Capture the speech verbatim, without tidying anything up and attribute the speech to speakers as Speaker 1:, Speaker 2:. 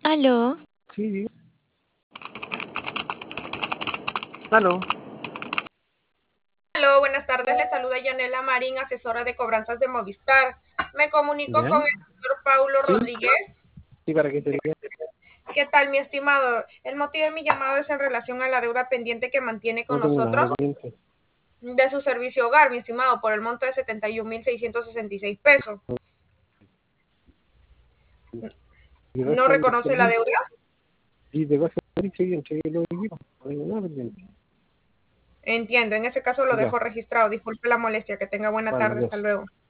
Speaker 1: Aló,
Speaker 2: Sí, diga. Aló.
Speaker 3: Hola, buenas tardes. Le saluda Yanela Marín, asesora de cobranzas de Movistar. Me comunico
Speaker 2: ¿Ya?
Speaker 3: con el señor Paulo
Speaker 2: Sí,
Speaker 3: Rodríguez.
Speaker 2: sí, ¿para qué sería?
Speaker 3: ¿Qué tal, mi estimado? El motivo de mi llamado es en relación a la deuda pendiente que mantiene con
Speaker 2: No tengo nada
Speaker 3: nosotros
Speaker 2: pendiente.
Speaker 3: de su servicio hogar, mi estimado, por el monto de setenta y un mil seiscientos sesenta y seis pesos.
Speaker 2: Y
Speaker 3: ¿No
Speaker 2: resto del
Speaker 3: reconoce la
Speaker 2: servicio.
Speaker 3: deuda?
Speaker 2: Y de cosas que yo entregué los equipos. No tengo nada pendiente.
Speaker 3: Entiendo. En ese caso lo
Speaker 2: Ya,
Speaker 3: dejo registrado. Disculpe la molestia. Que tenga buena
Speaker 2: vale,
Speaker 3: tarde. Hasta
Speaker 2: Dios.
Speaker 3: luego.